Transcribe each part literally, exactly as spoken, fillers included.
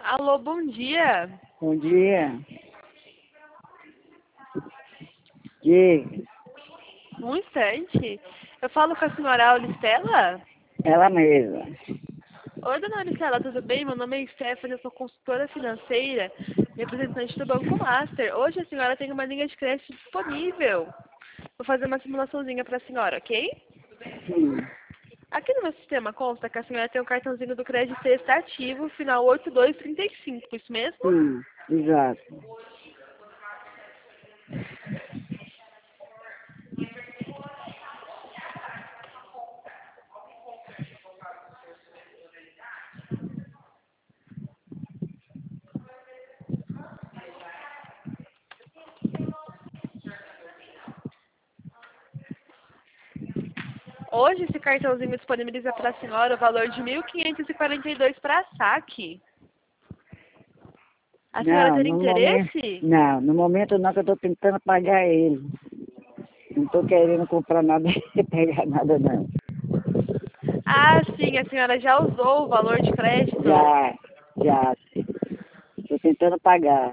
Alô, bom dia. Bom dia. Diga. Um instante. Eu falo com a senhora Auristela? Ela mesma. Oi, dona Auristela, tudo bem? Meu nome é Stephanie, eu sou consultora financeira, representante do Banco Master. Hoje a senhora tem uma linha de crédito disponível. Vou fazer uma simulaçãozinha para a senhora, ok? Sim. Aqui no meu sistema consta que a senhora tem um cartãozinho do crédito está ativo, final oito dois três cinco, isso mesmo? Sim, exato. Hoje esse cartãozinho disponibiliza para a senhora o valor de mil quinhentos e quarenta e dois para saque. A senhora Não, teria no momento, interesse? não, no momento não, que eu estou tentando pagar ele. Não estou querendo comprar nada e pegar nada, não. Ah, sim, a senhora já usou o valor de crédito? Já, já. Estou tentando pagar.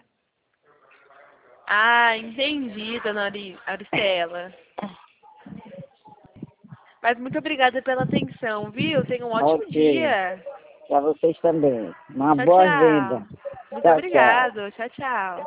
Ah, entendi, dona Ari- Aristela. Mas muito obrigada pela atenção, viu? Tenha um ótimo Ok. dia. Para vocês também. Uma Tchau, boa tchau. venda. Muito Tchau, tchau. obrigado. Tchau, tchau.